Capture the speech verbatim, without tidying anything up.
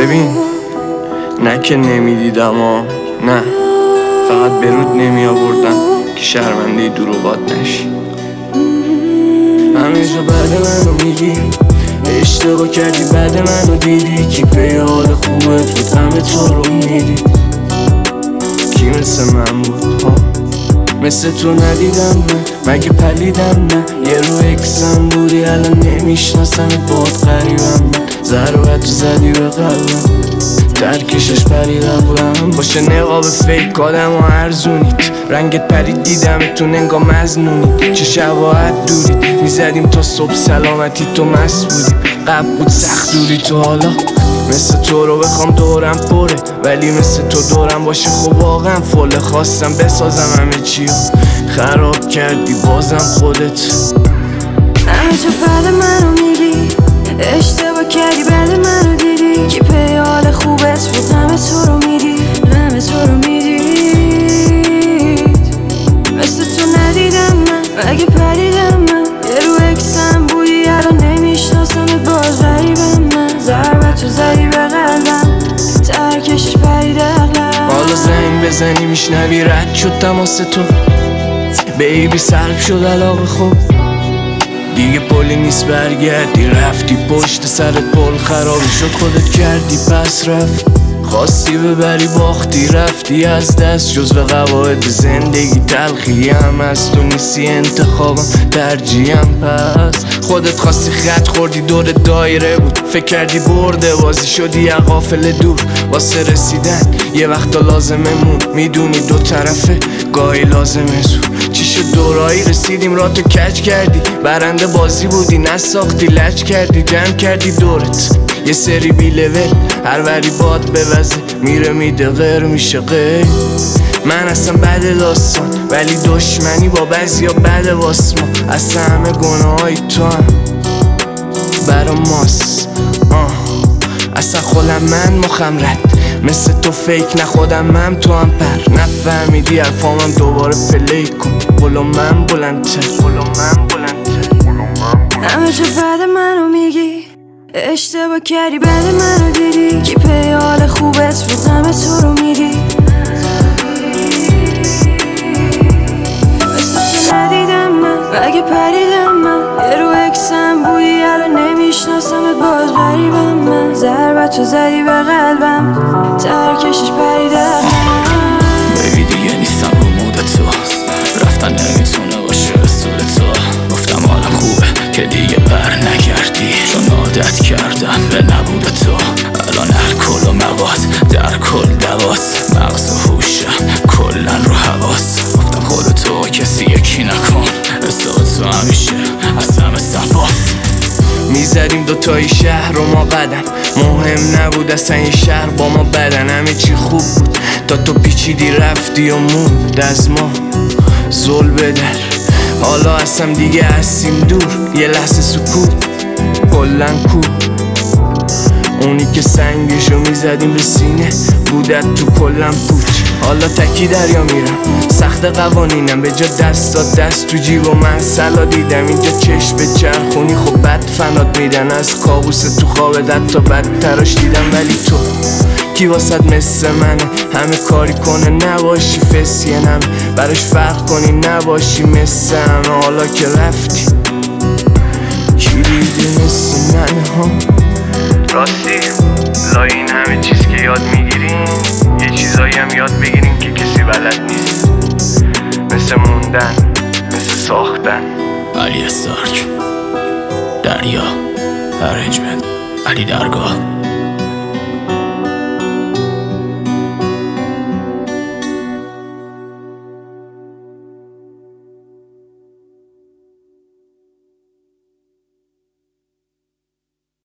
ببین نه که نمیدیدم ها، نه فقط برود نمی آوردم که شرمنده دروغات نشی. همه جا بعد منو میگی اشتباه کردی، بعد منو دیدی کی پی حال خوبت بود، همه تو رو میدی. کی مثل من بود ها؟ مثل تو ندیدم من، مگه پلیدم نه؟ یه رو اکسم بودی الان نمیشناسم، باد غریبم من. ضربت زدی به قلبم، درکشش پرید عقلم. باشه نقاب فیک آدم و ارزونید، رنگت پرید دیدمتون انگا مزنونید. چه شباهت دورید، میزدیم تا صبح سلامتی تو مست بودیم. قبل بود سخت دوری تو، حالا مثل تو رو بخوام دورم پره، ولی مثل تو دورم باشه خب واقعا فله. خواستم بسازم همه چی خراب کردی بازم خودت. همه جا بعد منو میگی اشتباه کردی، بعد منو دیدی کی پی حال خوبت بود، همه تو رو میدی، همه تو رو میدید. مثل تو ندیدم من، مگه پریدم من؟ یه رو اکسم بودی الان نمیشناسم، باز غریبم من. ضربت تو زدی به قلبم، ترکشش پرید عقلم. حالا زنگ بزنی میشنوی رد شد تماس تو، بیبی سلب شد علاقه خوب دیگه پلی نیست برگردی. رفتی پشت سرت پل خرابی شد خودت کردی پس رفت. خواستی ببری باختی رفتی از دست، جز به قواعد زندگی تلخی هم از تو نیستی انتخابم ترجیحم. پس خودت خواستی خط خوردی دور دایره بود، فکر کردی برده بازی شدی یه قافل دور. واسه رسیدن یه وقتا لازمه مون، میدونی دو طرفه گاهی لازمه زور. چی شد دورایی رسیدیم را تو کج کردی، برنده بازی بودی نساختی لج کردی. جمع کردی دورت یه سری بی لول، هر وری باد بوزه میره میده غیر میشه غیر. من اصلا بد داستان ولی دشمنی با بعضی ها بده واسه ما. اصلا همه گناه های تو هم برا ماست. آه. اصلا خودم من مخم رد، مثل تو فیک نه خودم من تو هم پر. نفهمیدی حرفامم دوباره پلی کن، قلو من بلندتر، قلو من بلندتر. همه جا بعد منو میگی اشتباه کردی، بعد منو دیدی کی پی حال خوبت بود، همه تو رو میدی. مثل تو ندیدم من، مگه پریدم من؟ یه رو اکسم بودی الان نمیشناسمت، باز غریبم من. ضربت تو زدی به قلبم، ترکشش پریدم. بیبی دیگه نیستم رو مود تو، رفتن نمیتونه باشه رسول تو. گفتم حالم خوبه که دیگه بر نگردی، چون عادت کردم به نبود تو. الان هر کل و مواد در کل دواس، مغز و هوشم کلن رو حواس. گفتم خودتو کسی یکی نکن، حساب تو همیشه از همه صفاست. میزدیم دوتایی شهر رو ما قدم، مهم نبود اصلا این شهر با ما بدن. همه چی خوب بود تا تو پیچیدی رفتی و موند از ما زل بدر. حالا اصلا دیگه هستیم دور، یه لحظه سکوت کلن کو. اونی که سنگشو میزدیم به سینه بودت تو کلن پوچ. حالا تکی دریا میرم سخت قوانینم، به جا دست دست تو جیب و من سلا دیدم. اینجا چشم به چرخونی خب بد فنات میدن، از کابوس تو خواب دد تا بدتراش دیدم. ولی تو کی واسد مثل منه، همه کاری کنه نباشی فسیه نم، براش فرق کنی نباشی مثل همه. حالا که رفتی کی دیدی مثل منه ها؟ راستی لای این همه چیز که یاد میگیرین یه چیزایی هم یاد بگیرین که کسی بلد نیست، مثل موندن، مثل ساختن. علی استارک، دریا، ارنجمنت، علی درگاه.